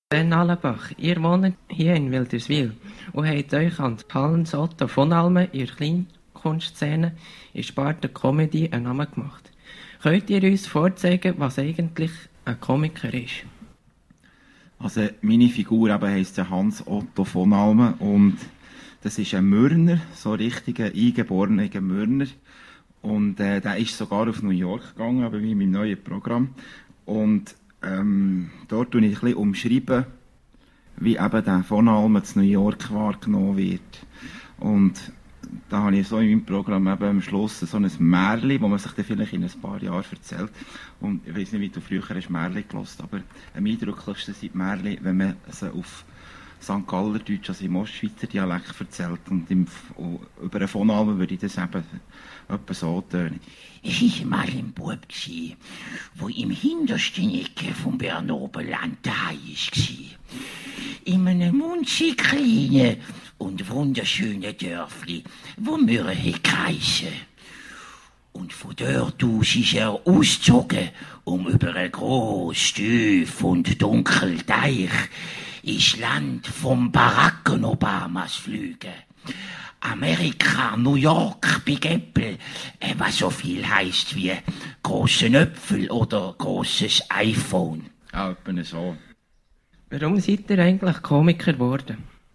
Ben Allenbach, ihr wohnt hier in Wilderswil und habt euch an Hans Otto von Almen in der Kleinkunstszene in Sparte Comedy einen Namen gemacht. Könnt ihr uns vorzeigen, was eigentlich ein Komiker ist? Also meine Figur eben heisst ja Hans Otto von Almen und das ist ein Mürner, so ein richtiger eingeborener Mürner. Und der ist sogar auf New York gegangen, aber wie in meinem neuen Programm. Und dort tue ich ein bisschen umschreiben, wie eben der von Almen zu New York wahrgenommen wird. Und da habe ich so in meinem Programm eben am Schluss so ein Märchen, das man sich dann vielleicht in ein paar Jahren erzählt. Und ich weiss nicht, wie du früher hast Märchen gehört, aber am eindrücklichsten sind die Märchen, wenn man sie auf St. Galler Deutsch, also im Ostschweizer Dialekt erzählt. Und über einen von Almen würde ich das eben etwa so tönen. Es war mal ein Bub, der im hintersten Ecke vom Bernoberland daheim war. In einem munzig kleinen und wunderschönen Dörfli, wo Mürre geheissen. Und von dort aus ist er ausgezogen, um über einen grossen, tief und dunklen Teich ins Land vom Baracken Obamas fliegen. Amerika, New York, Big Apple, was so viel heisst wie grosse Äpfel oder grosses iPhone. Auch etwa so. Warum seid ihr eigentlich Komiker geworden?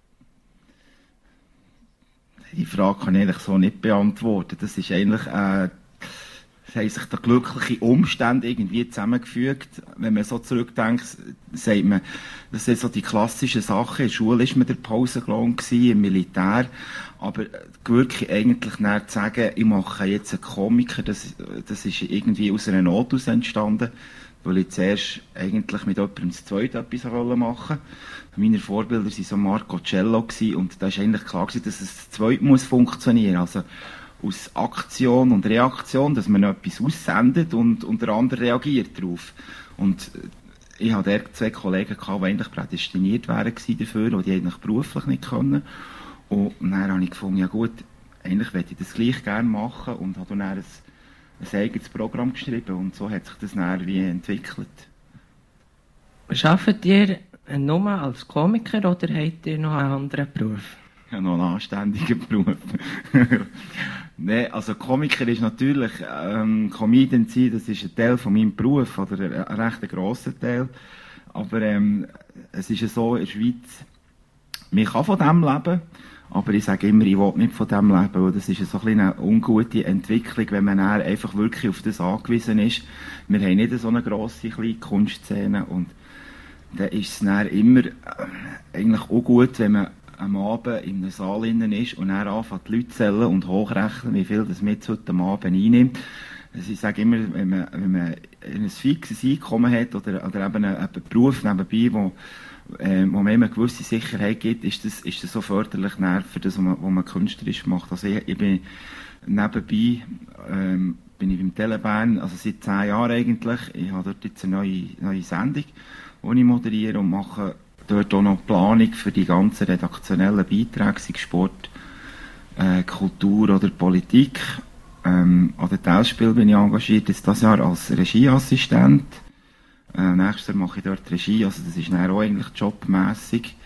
Die Frage kann ich eigentlich so nicht beantworten. Das ist eigentlich, es haben sich da glückliche Umstände irgendwie zusammengefügt. Wenn man so zurückdenkt, sagt man, das sind so die klassischen Sachen. In der Schule war man der Pausenklon, im Militär. Aber wirklich eigentlich nicht zu sagen, ich mache jetzt einen Komiker, das ist irgendwie aus einer Not heraus entstanden. Weil ich zuerst eigentlich mit jemandem zu zweit etwas machen wollte. Meine Vorbilder waren so Marco Cello und da war eigentlich klar, dass es zu zweit funktionieren muss. Also aus Aktion und Reaktion, dass man etwas aussendet und der andere reagiert darauf. Und ich hatte dort zwei Kollegen, die eigentlich prädestiniert wären dafür, die eigentlich beruflich nicht können. Und dann habe ich gefunden, ja gut, eigentlich möchte ich das gleich gerne machen und habe dann ein eigenes Programm geschrieben und so hat sich das dann wie entwickelt. Arbeitet ihr nur als Komiker oder habt ihr noch einen anderen Beruf? Ja, noch einen anständigen Beruf. Nein, also Komiker ist natürlich, Comedian sein, das ist ein Teil von meinem Beruf, oder ein recht grosser Teil. Aber es ist ja so, in der Schweiz, man kann von dem leben, aber ich sage immer, ich will nicht von dem leben, weil das ist so eine ungute Entwicklung, wenn man dann einfach wirklich auf das angewiesen ist. Wir haben nicht so eine grosse kleine Kunstszene und dann ist es dann immer eigentlich auch gut, wenn man am Abend in einem Saal innen ist und dann anfängt die Leute zu zählen und hochrechnen, wie viel das mit heute am Abend einnimmt. Also ich sage immer, wenn man ein fixes Einkommen hat oder eben einen Beruf nebenbei, wo man immer eine gewisse Sicherheit gibt, ist das so förderlich für das, was man künstlerisch macht. Also ich bin nebenbei bin ich beim Telebern, also seit 10 Jahren eigentlich. Ich habe dort jetzt eine neue Sendung, die ich moderiere und mache dort auch noch Planung für die ganzen redaktionellen Beiträge, sei Sport, Kultur oder Politik. An der Teilspiel bin ich engagiert, jetzt dieses Jahr als Regieassistent. Nächstes Jahr mache ich dort Regie, also das ist dann auch eigentlich jobmässig.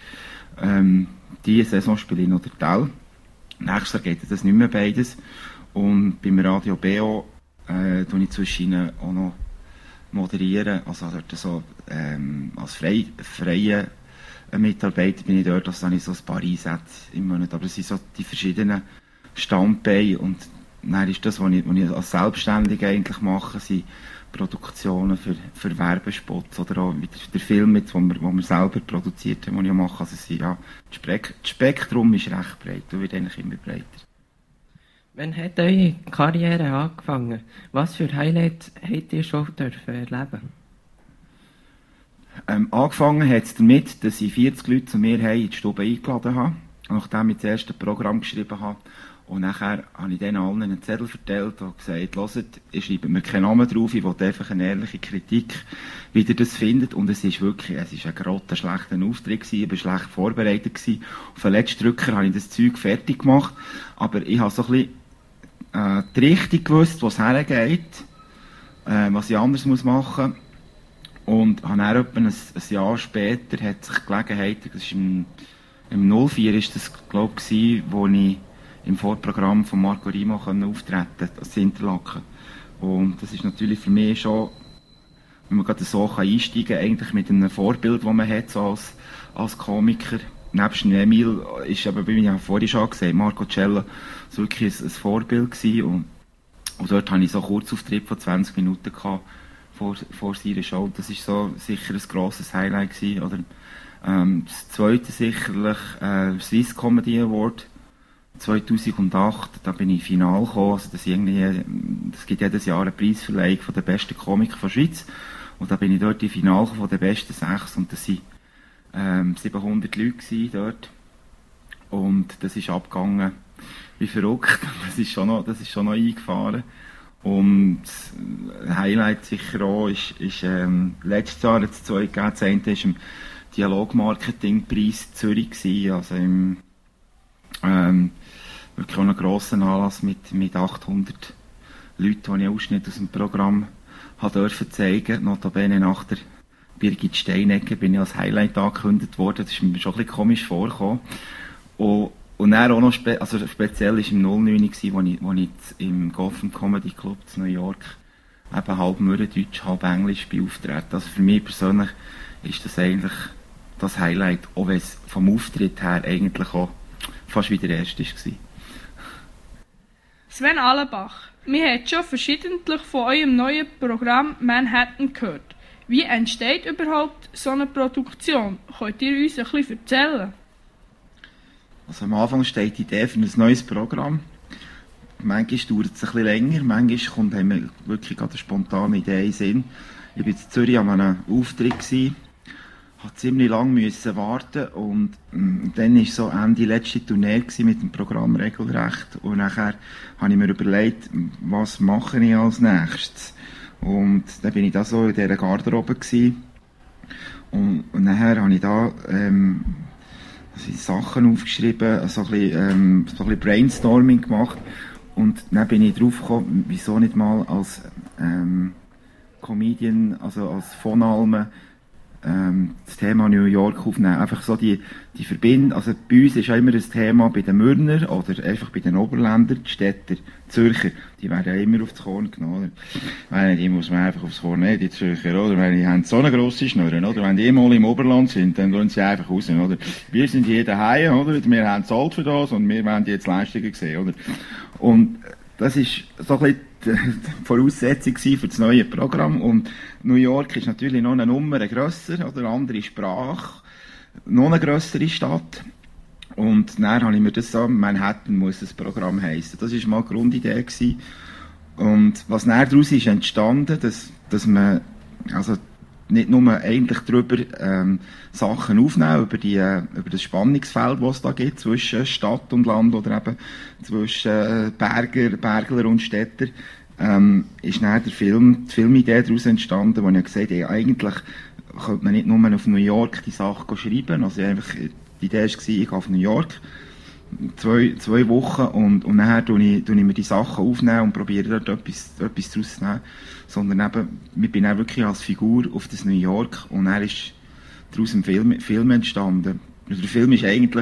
Diese Saison spiele ich noch der Teil. Nächstes Jahr geht das nicht mehr beides. Und beim Radio BO tue ich zwischen auch noch moderieren, also dort so als freie Mitarbeiter bin ich dort, also habe ich so ein paar Einsätze im Monat, aber es sind so die verschiedenen Standbeine und dann ist das, was ich als Selbstständiger eigentlich mache, sind Produktionen für Werbespots oder auch der Film, den wir selber produziert haben, den ich mache. Also das Spektrum ist recht breit und wird eigentlich immer breiter. Wann hat eure Karriere angefangen? Was für Highlights habt ihr schon erleben? Angefangen hat es damit, dass ich 40 Leute zu mir in die Stube eingeladen habe, nachdem ich das erste Programm geschrieben habe. Und nachher habe ich denen allen einen Zettel verteilt und gesagt, hört, ihr schreibt mir keinen Namen drauf, ich will einfach eine ehrliche Kritik, wie ihr das findet. Und es ist ein grottenschlechter Auftritt gewesen, ich war schlecht vorbereitet gewesen. Auf den letzten Drücker habe ich das Zeug fertig gemacht, aber ich habe so ein bisschen die Richtung gewusst, wo es hergeht, was ich anders machen muss. Und habe dann etwa ein Jahr später hat sich die Gelegenheit, das ist im 04 ist das, glaube ich, wo ich im Vorprogramm von Marco Rimo auftreten konnte, als Interlaken. Und das ist natürlich für mich schon, wenn man gerade so einsteigen kann, eigentlich mit einem Vorbild, das man hat, so als Komiker. Nebst Emil ist aber, wie ich ja vorhin schon gesagt habe, Marco Cella wirklich ein Vorbild gewesen. Und dort hatte ich so einen Kurzauftritt von 20 Minuten gehabt vor seiner Show. Das war so sicher ein grosses Highlight gewesen. Oder, das zweite sicherlich Swiss Comedy Award 2008. Da bin ich im Finale gekommen. Also das gibt jedes Jahr eine Preisverleihung von der besten Komiker der Schweiz. Und da bin ich dort im Finale von den besten 6. Und das waren 700 Leute dort. Und das ist abgegangen wie verrückt. Das ist schon noch eingefahren. Und Highlight sicher auch ist letztes Jahr jetzt 2 gegeben. Das eine war im Dialogmarketingpreis Zürich gewesen, also wirklich auch einen grossen Anlass mit 800 Leuten, die ich Ausschnitt aus dem Programm durfte zeigen. Notabene nach der Birgit Steinegger bin ich als Highlight angekündigt worden. Das ist mir schon ein bisschen komisch vorgekommen. Und dann auch noch speziell war im 09, wo ich im Gotham Comedy Club in New York eben halb Mürrendeutsch, halb Englisch bin auftreten. Also für mich persönlich ist das eigentlich das Highlight, auch wenn es vom Auftritt her eigentlich auch fast wie der erste war. Sven Allenbach, wir haben schon verschiedentlich von eurem neuen Programm Manhattan gehört. Wie entsteht überhaupt so eine Produktion? Könnt ihr uns ein bisschen erzählen? Also am Anfang steht die Idee für ein neues Programm. Manchmal dauert es ein bisschen länger, manchmal haben wir wirklich gerade eine spontane Idee in den Sinn. Ich war in Zürich an einem Auftritt, musste ziemlich lange warten und dann war so Ende letzte Tournee mit dem Programm Regelrecht und nachher habe ich mir überlegt, was mache ich als nächstes. Und dann bin ich da so in dieser Garderobe und nachher habe ich da Sachen aufgeschrieben, so ein bisschen Brainstorming gemacht und dann bin ich drauf gekommen, wieso nicht mal als Comedian, also als von allem das Thema New York aufnehmen. Einfach so die Verbindung, also bei uns ist ja immer das Thema bei den Mürner oder einfach bei den Oberländern, die Städter, die Zürcher, die werden ja immer aufs Korn genommen, oder? Die muss man einfach aufs Korn nehmen, die Zürcher, oder? Wenn die haben so eine grosse Schnurren, oder? Wenn die mal im Oberland sind, dann lassen sie einfach raus, oder? Wir sind hier daheim, oder? Wir haben zahlt für das und wir wollen jetzt Leistungen sehen, oder? Und das ist so ein bisschen die Voraussetzung für das neue Programm. Und New York ist natürlich noch eine Nummer grösser, oder andere Sprache, noch eine grössere Stadt. Und dann habe ich mir das so, Manhattan muss das Programm heissen. Das war mal die Grundidee gewesen. Und was dann daraus ist entstanden, dass man, also nicht nur eigentlich darüber Sachen aufnehmen, über das Spannungsfeld, das es da gibt, zwischen Stadt und Land oder eben zwischen Bergler und Städter, ist dann die Filmidee daraus entstanden, wo ich gesagt habe, eigentlich könnte man nicht nur auf New York die Sachen schreiben, also einfach, die Idee war, ich gehe auf New York, zwei Wochen und nachher tue ich mir die Sachen aufnehmen und probiere dort etwas daraus zu nehmen. Sondern eben, ich bin dann wirklich als Figur auf das New York und dann ist daraus ein Film entstanden. Und der Film ist eigentlich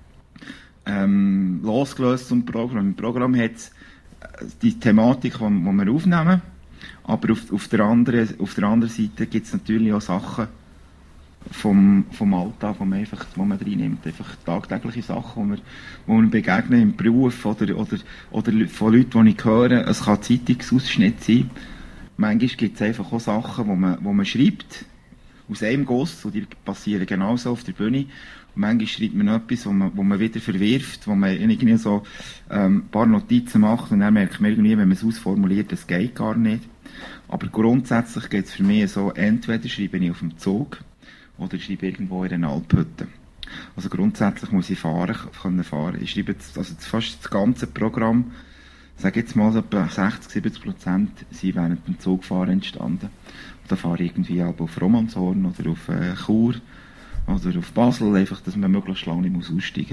losgelöst vom Programm. Im Programm hat es die Thematik, die wir aufnehmen, aber auf der anderen Seite gibt es natürlich auch Sachen vom Alltag, wo man reinnimmt. Einfach tagtägliche Sachen, wo man begegnen im Beruf oder von Leuten, die ich höre. Es kann Zeitungsausschnitt sein. Manchmal gibt es einfach auch Sachen, wo man schreibt, aus einem Guss, und die passieren genauso auf der Bühne. Und manchmal schreibt man etwas, wo man wieder verwirft, wo man irgendwie so ein paar Notizen macht und dann merkt man irgendwie, wenn man es ausformuliert, das geht gar nicht. Aber grundsätzlich geht es für mich so, entweder schreibe ich auf dem Zug oder ich schreibe irgendwo in einer Alphütte. Also grundsätzlich muss ich fahren. Ich schreibe fast das ganze Programm, ich sage jetzt mal, etwa 60-70% sind während dem Zugfahren entstanden. Und da fahre ich irgendwie auf Romanshorn oder auf Chur oder auf Basel, einfach, dass man möglichst lange nicht aussteigen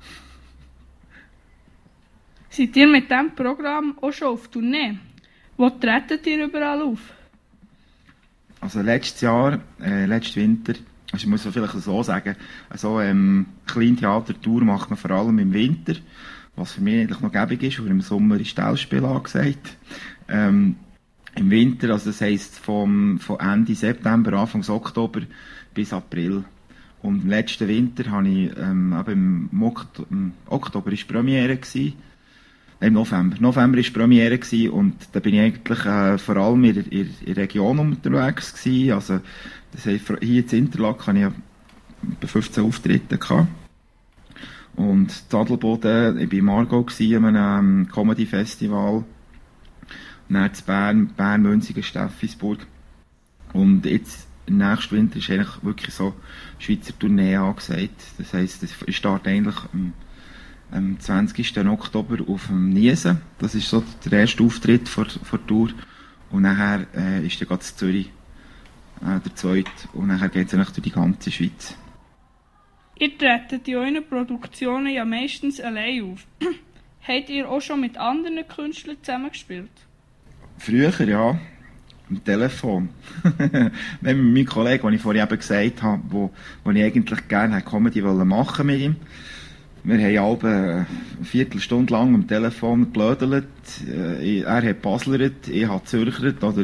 muss. Seid ihr mit diesem Programm auch schon auf Tournee? Wo tretet ihr überall auf? Also letztes Winter, also ich muss es vielleicht so sagen, Kleintheatertour macht man vor allem im Winter, was für mich eigentlich noch gäbig ist, weil im Sommer ist Stellspiel angesagt. Im Winter, also das heisst von Ende September, Anfang Oktober bis April. Und im letzten Winter habe ich, im Oktober war Premiere gewesen. Im November war Premiere gewesen, und da bin ich eigentlich vor allem in der Region unterwegs gewesen. Also, das heisst, hier in Interlaken hatte ich ja etwa 15 Auftritte gehabt. Und in Adelboden, ich war in Aargau an einem Comedy-Festival. Und dann in Bern, Münzigen, Steffisburg. Und jetzt, im nächsten Winter, ist eigentlich wirklich so Schweizer Tournee angesagt. Das heisst, es startet eigentlich am 20. Oktober auf dem Niesen. Das ist so der erste Auftritt vor Tour. Und nachher ist dann gerade Zürich der zweite. Und nachher geht es eigentlich durch die ganze Schweiz. Ihr tretet in euren Produktionen ja meistens allein auf. Habt ihr auch schon mit anderen Künstlern zusammengespielt? Früher, ja. Am Telefon. Mit meinem Kollegen, den ich vorhin eben gesagt habe, wo ich eigentlich gerne Comedy machen mit ihm. Wir haben eine Viertelstunde lang am Telefon geblödelt. Er hat Baslert, ich habe Zürchert oder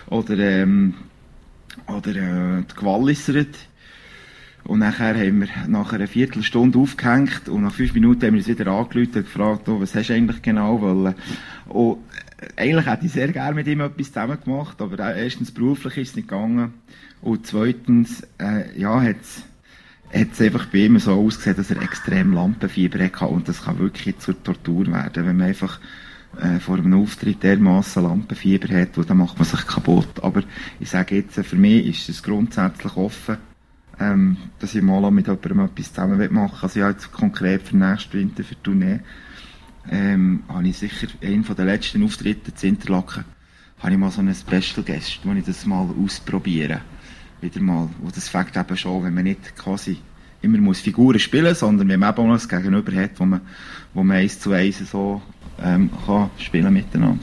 gewallissert. Und nachher haben wir nach einer Viertelstunde aufgehängt und nach 5 Minuten haben wir uns wieder angerufen und gefragt, was hast du eigentlich genau wollen. Und eigentlich hätte ich sehr gerne mit ihm etwas zusammen gemacht, aber erstens beruflich ist es nicht gegangen und zweitens hat es einfach bei ihm so ausgesehen, dass er extrem Lampenfieber hatte, und das kann wirklich zur Tortur werden, wenn man einfach vor einem Auftritt dermassen Lampenfieber hat, und dann macht man sich kaputt. Aber ich sage jetzt, für mich ist es grundsätzlich offen, dass ich mal mit jemandem etwas zusammen machen will. Also ich habe jetzt konkret für nächsten Winter, für die Tournee, habe ich sicher einen der letzten Auftritte in Interlaken, habe ich mal so einen Special Guest, wo ich das mal ausprobiere. Wieder mal, wo das fängt eben schon, wenn man nicht quasi immer muss Figuren spielen, sondern wenn man eben auch noch ein Gegenüber hat, wo man 1:1 so kann spielen miteinander.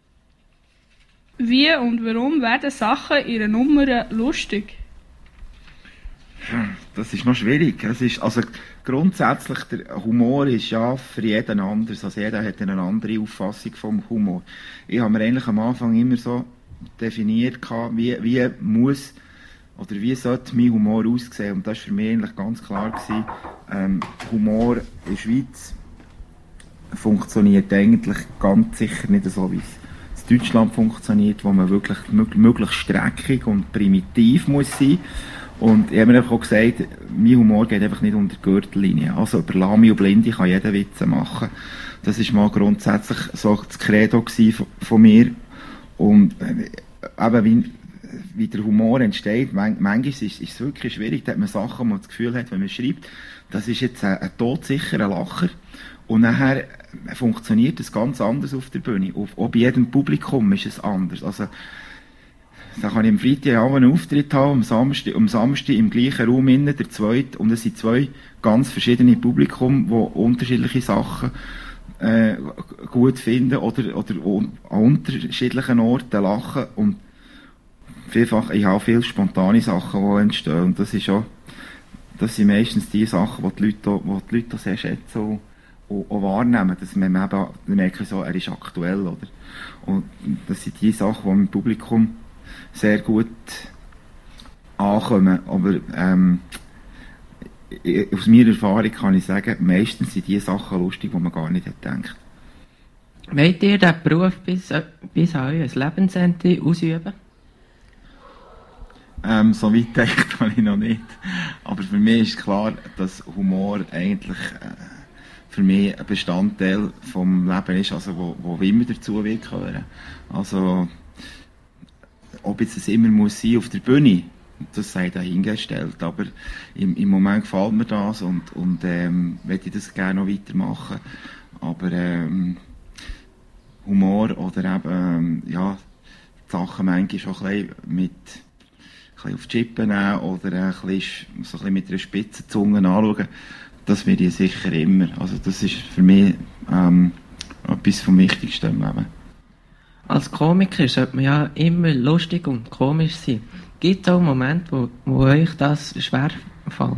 Wie und warum werden Sachen in einer Nummer lustig? Das ist noch schwierig. Also grundsätzlich, der Humor ist ja für jeden anders. Also jeder hat eine andere Auffassung vom Humor. Ich habe mir eigentlich am Anfang immer so definiert, wie sollte mein Humor aussehen. Und das war für mich eigentlich ganz klar gewesen. Humor in der Schweiz funktioniert eigentlich ganz sicher nicht so, wie es in Deutschland funktioniert, wo man wirklich möglichst streckig und primitiv muss sein. Und ich habe mir auch gesagt, mein Humor geht einfach nicht unter die Gürtellinie. Also über Lahme und Blinde kann jeder Witze machen. Das war mal grundsätzlich so das Credo von mir. Und eben wie der Humor entsteht, manchmal ist es wirklich schwierig, da hat man Sachen, wo man das Gefühl hat, wenn man schreibt, das ist jetzt ein todsicherer Lacher. Und nachher funktioniert es ganz anders auf der Bühne. Auch bei jedem Publikum ist es anders. Also, da kann ich am Freitag auch einen Auftritt haben, am Samstag im gleichen Raum innen, der zweite, und es sind 2 ganz verschiedene Publikum, die unterschiedliche Sachen gut finden oder an unterschiedlichen Orten lachen, und vielfach, ich habe viele spontane Sachen, die entstehen, und das sind meistens die Sachen, die die Leute sehr schätzen und wahrnehmen, dass man eben merkt, so, er ist aktuell, oder? Und das sind die Sachen, die im Publikum sehr gut ankommen, aber aus meiner Erfahrung kann ich sagen, meistens sind die Sachen lustig, die man gar nicht gedacht hat. Wollt ihr diesen Beruf bis an euer Lebensende ausüben? So weit gedacht habe ich noch nicht. Aber für mich ist klar, dass Humor eigentlich für mich ein Bestandteil vom Leben ist, also wo immer dazu wird gehören. Also ob jetzt es immer muss sein auf der Bühne, das sei dahingestellt. Aber im Moment gefällt mir das und möchte ich das gerne noch weitermachen. Aber Humor oder eben die Sachen manchmal schon ein bisschen auf die Chippen nehmen oder so ein bisschen mit einer spitzen Zunge anschauen, das werde ich sicher immer. Also das ist für mich etwas vom Wichtigsten im Leben. Als Komiker sollte man ja immer lustig und komisch sein. Gibt es auch Momente, wo euch das schwer fällt?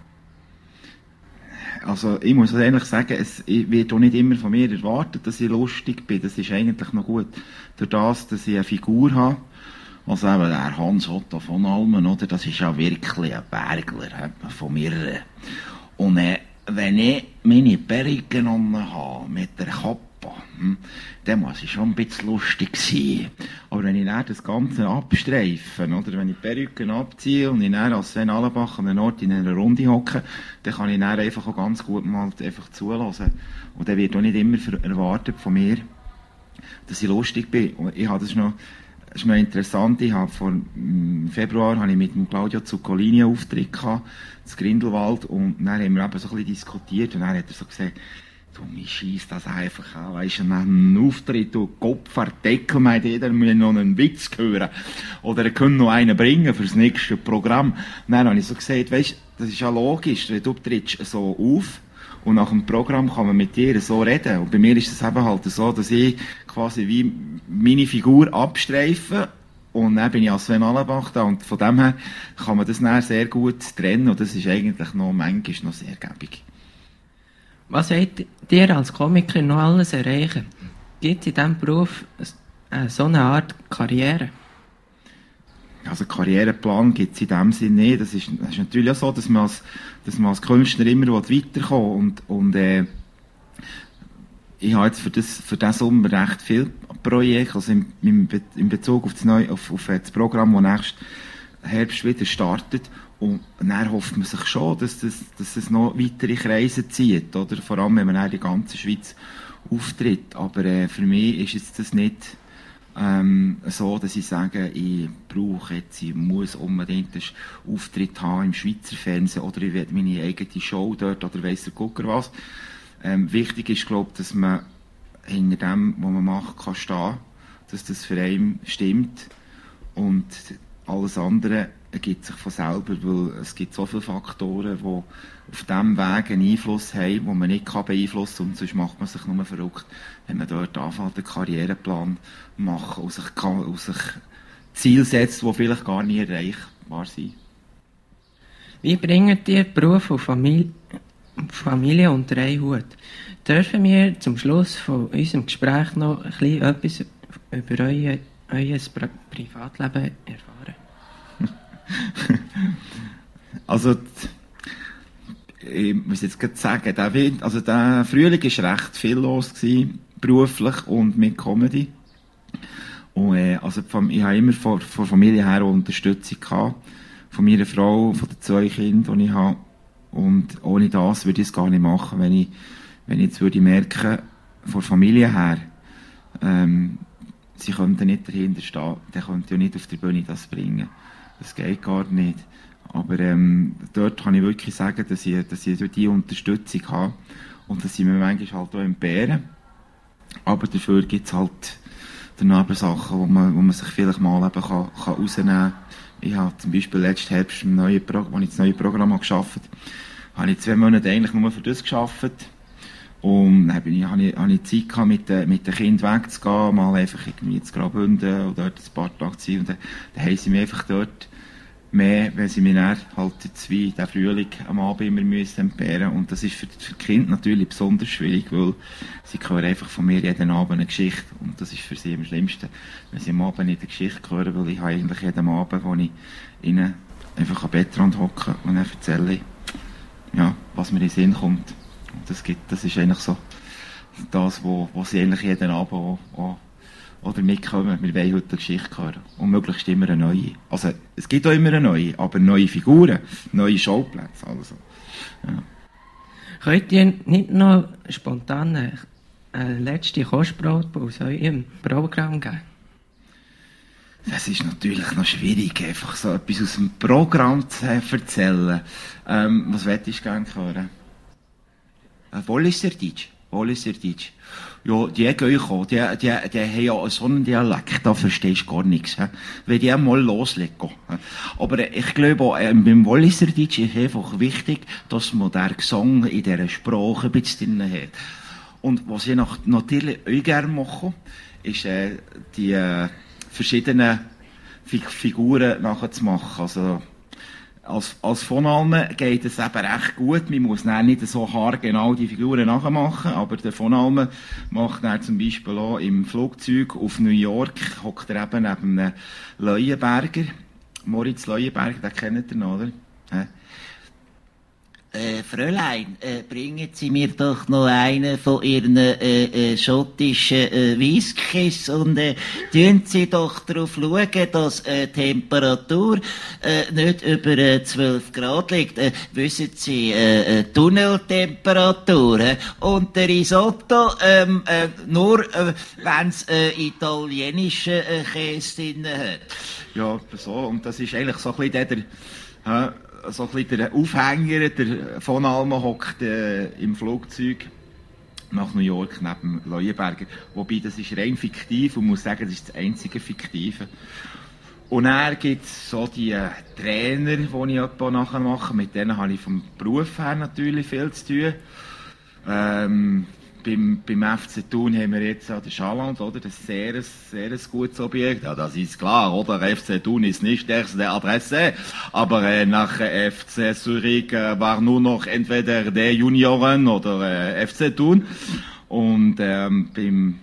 Also, ich muss ehrlich sagen, es wird auch nicht immer von mir erwartet, dass ich lustig bin. Das ist eigentlich noch gut. Durch das, dass ich eine Figur habe, also eben der Hans Otto von Almen, oder? Das ist ja wirklich ein Bergler, von mir. Und wenn ich meine Perücke habe, mit der Kappe, dann muss ich schon ein bisschen lustig sein. Aber wenn ich dann das Ganze abstreife, oder wenn ich die Perücke abziehe und ich dann als Sven Allenbach an einem Ort in einer Runde hocke, dann kann ich dann einfach auch ganz gut mal einfach zulassen. Und dann wird auch nicht immer erwartet von mir, dass ich lustig bin. Und ich habe das ist noch interessant, im Februar habe ich mit dem Claudio Zuccolini einen Auftritt gehabt, in Grindelwald, und dann haben wir eben so ein bisschen diskutiert, und dann hat er so gesagt, du, mir scheisst das einfach an, weisst du, nach einem Auftritt, du Kopfardeckel, meint jeder, muss noch einen Witz hören, oder er könnte noch einen bringen fürs nächste Programm. Und dann habe ich so gesagt, weisst, das ist ja logisch, du trittst so auf, und nach dem Programm kann man mit dir so reden. Und bei mir ist es eben halt so, dass ich quasi wie meine Figur abstreife, und dann bin ich als Sven Allenbach da, und von dem her kann man das dann sehr gut trennen, und das ist eigentlich noch, manchmal noch sehr gäbig. Was wollt ihr als Komiker noch alles erreichen? Gibt es in diesem Beruf so eine Art Karriere? Also Karriereplan gibt es in dem Sinne nicht. Das ist natürlich auch so, dass man als Künstler immer weiterkommen will. Und ich habe jetzt für diesen Sommer recht viele Projekte, also in Bezug auf das Programm, das nächsten Herbst wieder startet. Und dann hofft man sich schon, dass es noch weitere Kreise zieht, oder? Vor allem, wenn man in der ganzen Schweiz auftritt. Aber für mich ist jetzt das nicht so, dass ich sage, ich muss unbedingt einen Auftritt haben im Schweizer Fernsehen, oder ich will meine eigene Show dort, oder weiss der Gucker was. Wichtig ist, glaube ich, dass man hinter dem, was man macht, kann stehen, dass das für einen stimmt, und alles andere ergibt sich von selber, weil es gibt so viele Faktoren, die auf diesem Weg einen Einfluss haben, die man nicht beeinflussen kann, und sonst macht man sich nur verrückt, wenn man dort anfängt, einen Karriereplan machen und sich Ziele setzt, die vielleicht gar nie erreichbar sind. Wie bringt ihr Beruf und Familie unter einen Hut? Dürfen wir zum Schluss von unserem Gespräch noch ein bisschen etwas über euer Privatleben erfahren? Also, ich muss jetzt gerade sagen, der Frühling war recht viel los gewesen, beruflich und mit Comedy. Und, also, ich habe immer von Familie her Unterstützung gehabt. Von meiner Frau, von den 2 Kindern, die ich habe. Und ohne das würde ich es gar nicht machen, wenn ich jetzt würde merken, von der Familie her, sie könnten nicht dahinter stehen, dann könnte ja nicht auf der Bühne das bringen. Das geht gar nicht. Aber dort kann ich wirklich sagen, dass ich die Unterstützung habe, und dass sie mir manchmal halt auch entbehren. Aber dafür gibt es halt daneben Sachen, wo man sich vielleicht mal eben kann rausnehmen kann. Ich habe zum Beispiel letzten Herbst, als ich das neue Programm gearbeitet habe ich 2 Monate eigentlich nur für das gearbeitet. Und dann habe ich Zeit gehabt, mit den Kindern wegzugehen, mal einfach irgendwie zu Graubünden oder dort ein paar Tage zu sein. Und dann haben sie mich einfach dort mehr, wenn sie mir dann halt jetzt wie den Frühling am Abend immer entbehren müssen. Und das ist für die Kinder natürlich besonders schwierig, weil sie hören einfach von mir jeden Abend eine Geschichte. Und das ist für sie am schlimmsten, wenn sie am Abend nicht eine Geschichte hören, weil ich habe eigentlich jeden Abend, wo ich ihnen einfach am Bettrand hocke und dann erzähle, ja, was mir in den Sinn kommt. Und das ist eigentlich so das, wo sie eigentlich jeden Abend auch oder mitkommen. Wir wollen heute eine Geschichte hören. Und möglichst immer eine neue. Also, es gibt auch immer eine neue, aber neue Figuren, neue Schauplätze. Also, ja. Könnt ihr nicht noch spontan eine letzte Kostprobe aus eurem Programm geben? Das ist natürlich noch schwierig, einfach so etwas aus dem Programm zu erzählen. Was möchtest du gerne hören? Walliserdeutsch. Ja, die gehen auch. Die haben ja so einen Dialekt, da verstehst du gar nichts. Wenn die einmal loslegen. Aber ich glaube auch, beim Walliserdeutsch ist einfach wichtig, dass man den Gesang in dieser Sprache ein bisschen drin hat. Und was ich natürlich auch gerne mache, ist die verschiedenen Figuren nachzumachen. Also, als von allen geht es eben recht gut. Man muss dann nicht so haargenau die Figuren nachmachen, aber der von allen macht dann zum Beispiel auch im Flugzeug auf New York, hockt er eben neben einem Leuenberger. Moritz Leuenberger, den kennt ihr noch, oder? Fräulein, bringen Sie mir doch noch einen von Ihren schottischen Whiskys und tun Sie doch darauf schauen, dass die Temperatur nicht über 12 Grad liegt. Wissen Sie, Tunneltemperatur. Und der Risotto nur, wenn es italienischen Käse drin hat. Ja, so. Und das ist eigentlich so ein bisschen so ein bisschen der Aufhänger, der von Alma hockt im Flugzeug nach New York neben Leuenberger. Wobei, das ist rein fiktiv und muss sagen, das ist das einzige Fiktive. Und dann gibt es so die Trainer, die ich etwa nachher mache. Mit denen habe ich vom Beruf her natürlich viel zu tun. Beim FC Thun haben wir jetzt den Schaland, oder? Das ist sehr ein gutes Objekt. Ja, das ist klar, oder? FC Thun ist nicht erste Adresse, aber nach FC Zürich war nur noch entweder der Junioren oder FC Thun. Und bei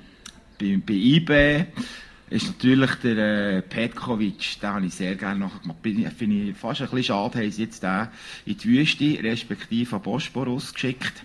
IB ist natürlich der Petkovic, den habe ich sehr gerne nachgemacht. Finde ich fast ein bisschen schade, haben sie jetzt den in die Wüste, respektive an Bosporus geschickt.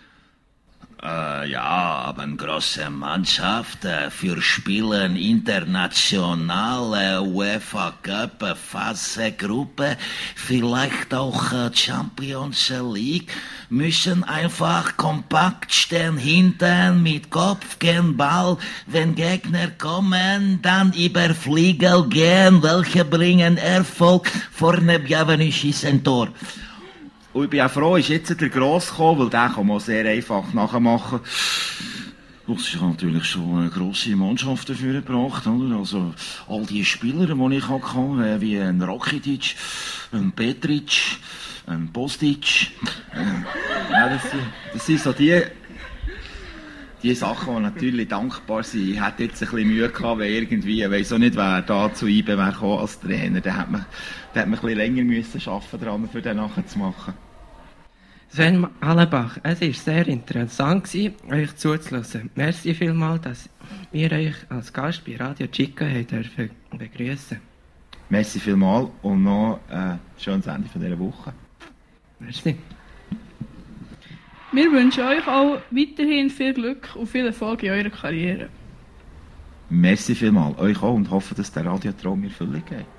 Ja, aber eine große Mannschaft für Spielen internationale UEFA Cup Phase-Gruppe, vielleicht auch Champions League, müssen einfach kompakt stehen hinten mit Kopf gegen Ball. Wenn Gegner kommen, dann über Flügel gehen, welche bringen Erfolg. Vorne Bienvenu schießen Tor. Und ich bin auch froh, ist jetzt der Gross gekommen, weil den kann man sehr einfach nachmachen. Das ist natürlich schon eine grosse Mannschaft dafür gebracht, oder? Also, all die Spieler, die ich hatte, wie ein Rakitic, ein Petric, ein Bostic. Ja, das sind so die Sachen, die natürlich dankbar sind. Ich hätte jetzt ein bisschen Mühe gehabt, wenn irgendwie, ich weiss auch nicht, wer da zu IB wäre als Trainer. Da hätte man ein bisschen länger müssen arbeiten dran, für den nachher zu machen. Sven Allenbach, es war sehr interessant, euch zuzuhören. Merci vielmals, dass wir euch als Gast bei Radio Chica begrüßen dürfen. Merci vielmals und noch ein schönes Ende von dieser Woche. Merci. Wir wünschen euch auch weiterhin viel Glück und viel Erfolg in eurer Karriere. Merci vielmals, euch auch, und hoffe, dass der Radiotraum in Erfüllung geht.